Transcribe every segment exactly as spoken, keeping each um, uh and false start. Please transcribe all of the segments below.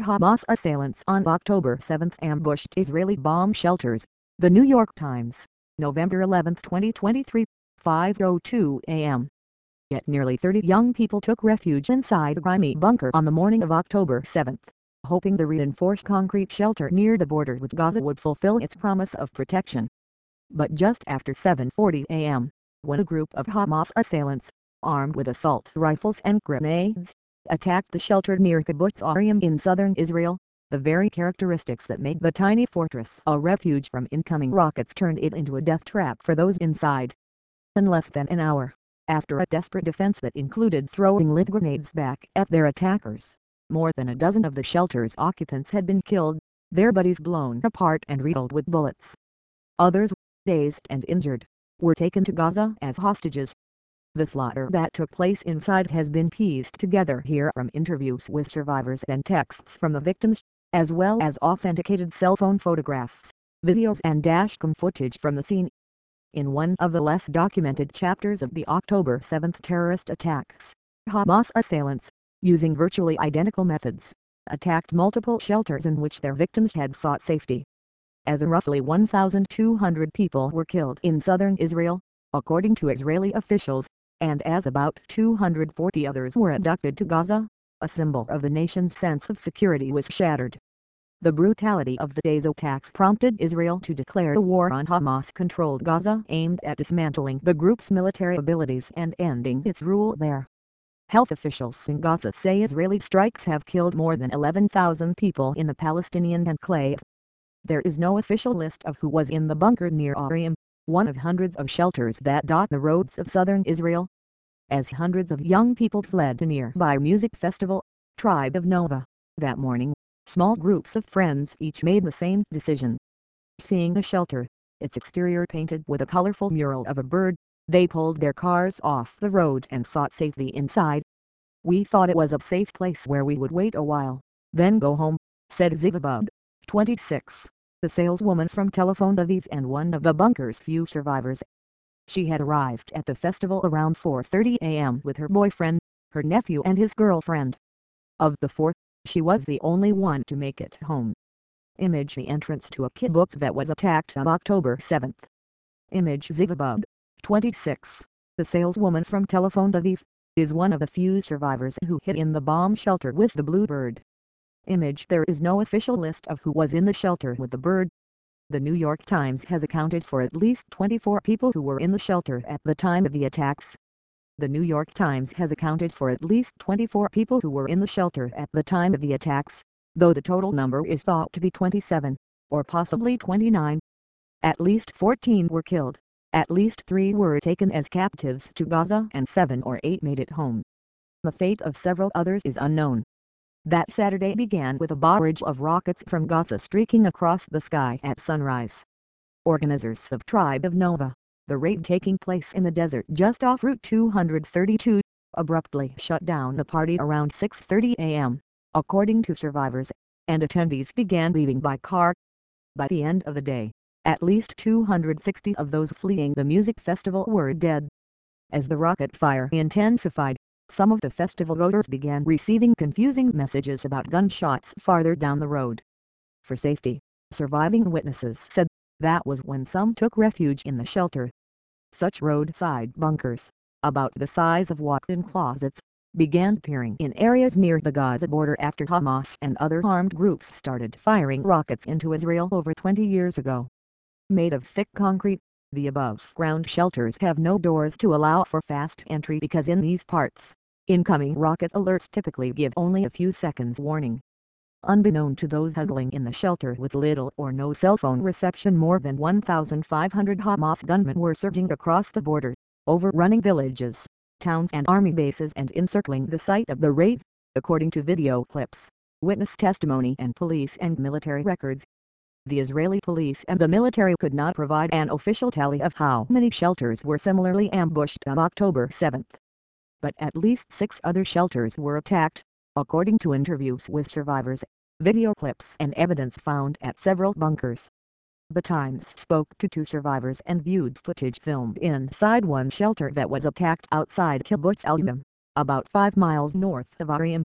Hamas assailants on October seventh ambushed Israeli bomb shelters. The New York Times, November eleventh twenty twenty-three, five oh two a m Yet nearly thirty young people took refuge inside a grimy bunker on the morning of October seventh, hoping the reinforced concrete shelter near the border with Gaza would fulfill its promise of protection. But just after seven forty a m, when a group of Hamas assailants, armed with assault rifles and grenades, attacked the shelter near Kibbutz Arim in southern Israel, the very characteristics that made the tiny fortress a refuge from incoming rockets turned it into a death trap for those inside. In less than an hour, after a desperate defense that included throwing lit grenades back at their attackers, more than a dozen of the shelter's occupants had been killed, their bodies blown apart and riddled with bullets. Others, dazed and injured, were taken to Gaza as hostages. The slaughter that took place inside has been pieced together here from interviews with survivors and texts from the victims, as well as authenticated cell phone photographs, videos and dashcam footage from the scene. In one of the less documented chapters of the October seventh terrorist attacks, Hamas assailants, using virtually identical methods, attacked multiple shelters in which their victims had sought safety. As roughly one thousand two hundred people were killed in southern Israel, according to Israeli officials, and as about two hundred forty others were abducted to Gaza, a symbol of the nation's sense of security was shattered. The brutality of the day's attacks prompted Israel to declare a war on Hamas-controlled Gaza aimed at dismantling the group's military abilities and ending its rule there. Health officials in Gaza say Israeli strikes have killed more than eleven thousand people in the Palestinian enclave. There is no official list of who was in the bunker near Arim, one of hundreds of shelters that dot the roads of southern Israel. As hundreds of young people fled to nearby music festival, Tribe of Nova, that morning, small groups of friends each made the same decision. Seeing a shelter, its exterior painted with a colorful mural of a bird, they pulled their cars off the road and sought safety inside. "We thought it was a safe place where we would wait a while, then go home," said Zivabud, twenty-six, the saleswoman from Tel Aviv and one of the bunker's few survivors. She had arrived at the festival around four thirty a m with her boyfriend, her nephew and his girlfriend. Of the four, she was the only one to make it home. Image the entrance to a kibbutz that was attacked on October seventh. Image Zivabud, twenty-six, the saleswoman from Tel Aviv, is one of the few survivors who hid in the bomb shelter with the Bluebird. Image There is no official list of who was in the shelter with the bird. The New York Times has accounted for at least twenty-four people who were in the shelter at the time of the attacks. The New York Times has accounted for at least twenty-four people who were in the shelter at the time of the attacks, though the total number is thought to be twenty-seven, or possibly twenty-nine. At least fourteen were killed, at least three were taken as captives to Gaza and seven or eight made it home. The fate of several others is unknown. That Saturday began with a barrage of rockets from Gaza streaking across the sky at sunrise. Organizers of Tribe of Nova, the raid taking place in the desert just off Route two thirty-two, abruptly shut down the party around six thirty a m, according to survivors, and attendees began leaving by car. By the end of the day, at least two hundred sixty of those fleeing the music festival were dead. As the rocket fire intensified, some of the festival goers began receiving confusing messages about gunshots farther down the road. For safety, surviving witnesses said, that was when some took refuge in the shelter. Such roadside bunkers, about the size of walk-in closets, began appearing in areas near the Gaza border after Hamas and other armed groups started firing rockets into Israel over twenty years ago. Made of thick concrete, the above-ground shelters have no doors to allow for fast entry because in these parts, incoming rocket alerts typically give only a few seconds warning. Unbeknown to those huddling in the shelter with little or no cell phone reception, more than one thousand five hundred Hamas gunmen were surging across the border, overrunning villages, towns and army bases and encircling the site of the raid, according to video clips, witness testimony and police and military records. The Israeli police and the military could not provide an official tally of how many shelters were similarly ambushed on October seventh. But at least six other shelters were attacked, according to interviews with survivors, video clips and evidence found at several bunkers. The Times spoke to two survivors and viewed footage filmed inside one shelter that was attacked outside Kibbutz Arim, about five miles north of Arim.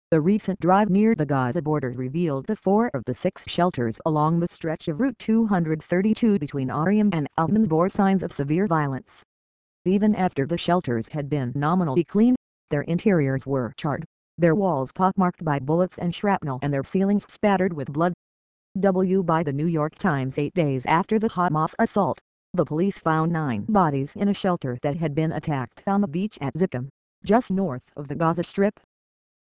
The recent drive near the Gaza border revealed that four of the six shelters along the stretch of Route two thirty-two between Ariam and Al-Nun bore signs of severe violence. Even after the shelters had been nominally cleaned, their interiors were charred, their walls pockmarked by bullets and shrapnel, and their ceilings spattered with blood. W by the New York Times. Eight days after the Hamas assault, the police found nine bodies in a shelter that had been attacked on the beach at Ziptim, just north of the Gaza Strip.